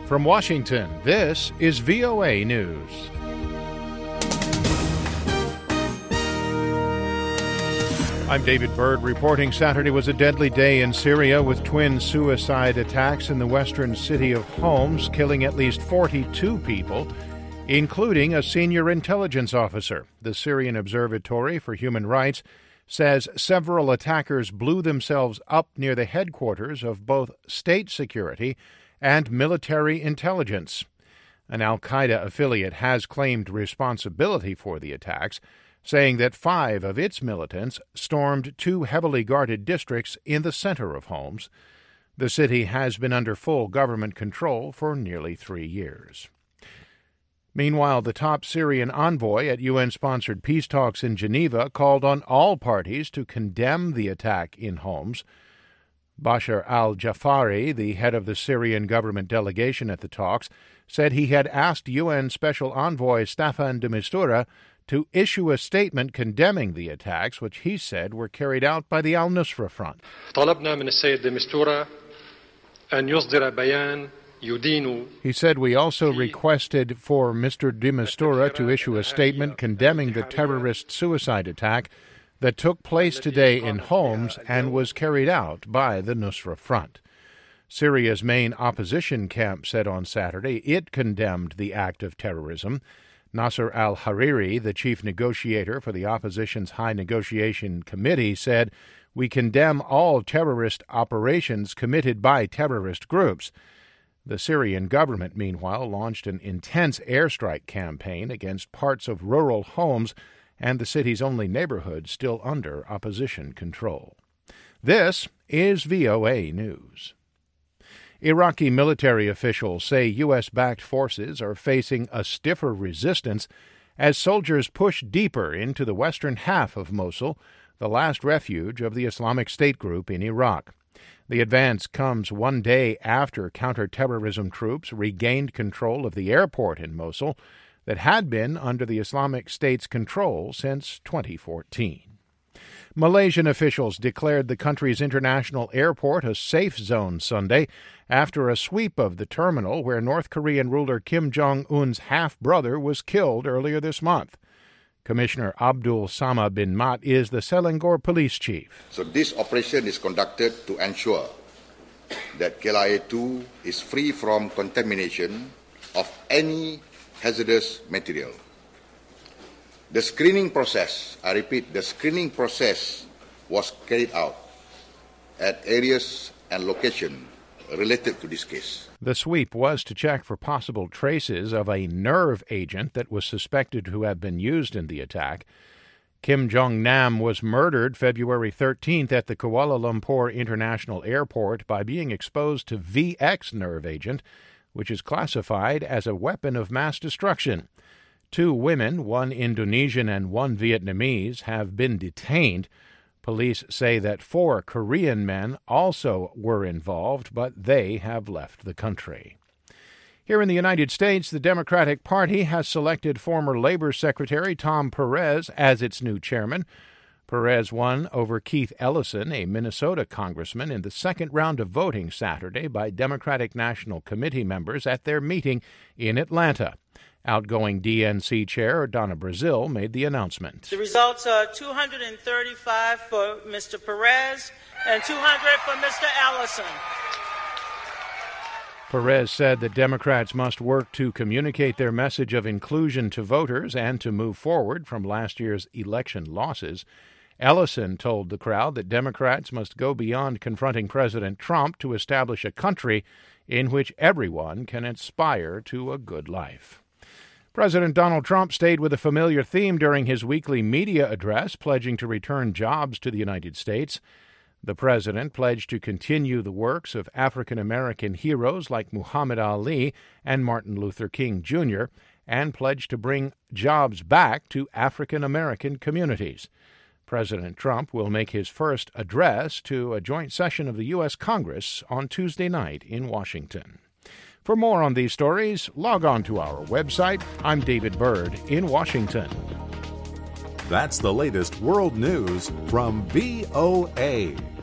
From Washington, this is VOA News. I'm David Byrd reporting Saturday was a deadly day in Syria with twin suicide attacks in the western city of Homs, killing at least 42 people, including a senior intelligence officer. The Syrian Observatory for Human Rights says several attackers blew themselves up near the headquarters of both state security and military intelligence. An al-Qaeda affiliate has claimed responsibility for the attacks, saying that 5 of its militants stormed 2 heavily guarded districts in the center of Homs. The city has been under full government control for nearly 3 years. Meanwhile, the top Syrian envoy at UN-sponsored peace talks in Geneva called on all parties to condemn the attack in Homs. Bashar al-Jafari, the head of the Syrian government delegation at the talks, said he had asked UN Special Envoy Staffan de Mistura to issue a statement condemning the attacks, which he said were carried out by the al-Nusra Front. He said we also requested for Mr. de Mistura to issue a statement condemning the terrorist suicide attack that took place today in Homs and was carried out by the Nusra Front. Syria's main opposition camp said on Saturday it condemned the act of terrorism. Nasser al-Hariri, the chief negotiator for the opposition's High Negotiation Committee, said, "We condemn all terrorist operations committed by terrorist groups." The Syrian government, meanwhile, launched an intense airstrike campaign against parts of rural Homs and the city's only neighborhood still under opposition control. This is VOA News. Iraqi military officials say U.S.-backed forces are facing a stiffer resistance as soldiers push deeper into the western half of Mosul, the last refuge of the Islamic State group in Iraq. The advance comes one day after counterterrorism troops regained control of the airport in Mosul that had been under the Islamic State's control since 2014. Malaysian officials declared the country's international airport a safe zone Sunday after a sweep of the terminal where North Korean ruler Kim Jong-un's half-brother was killed earlier this month. Commissioner Abdul Samad bin Mat is the Selangor police chief. So this operation is conducted to ensure that KLIA-2 is free from contamination of any hazardous material. The screening process, I repeat, the screening process was carried out at areas and locations related to this case. The sweep was to check for possible traces of a nerve agent that was suspected to have been used in the attack. Kim Jong-nam was murdered February 13th at the Kuala Lumpur International Airport by being exposed to VX nerve agent, which is classified as a weapon of mass destruction. 2 women, one Indonesian and one Vietnamese, have been detained. Police say that 4 Korean men also were involved, but they have left the country. Here in the United States, the Democratic Party has selected former Labor Secretary Tom Perez as its new chairman. Perez won over Keith Ellison, a Minnesota congressman, in the second round of voting Saturday by Democratic National Committee members at their meeting in Atlanta. Outgoing DNC Chair Donna Brazile made the announcement. The results are 235 for Mr. Perez and 200 for Mr. Ellison. Perez said that Democrats must work to communicate their message of inclusion to voters and to move forward from last year's election losses. Ellison told the crowd that Democrats must go beyond confronting President Trump to establish a country in which everyone can aspire to a good life. President Donald Trump stayed with a familiar theme during his weekly media address, pledging to return jobs to the United States. The president pledged to continue the works of African-American heroes like Muhammad Ali and Martin Luther King Jr., and pledged to bring jobs back to African-American communities. President Trump will make his first address to a joint session of the U.S. Congress on Tuesday night in Washington. For more on these stories, log on to our website. I'm David Byrd in Washington. That's the latest world news from VOA.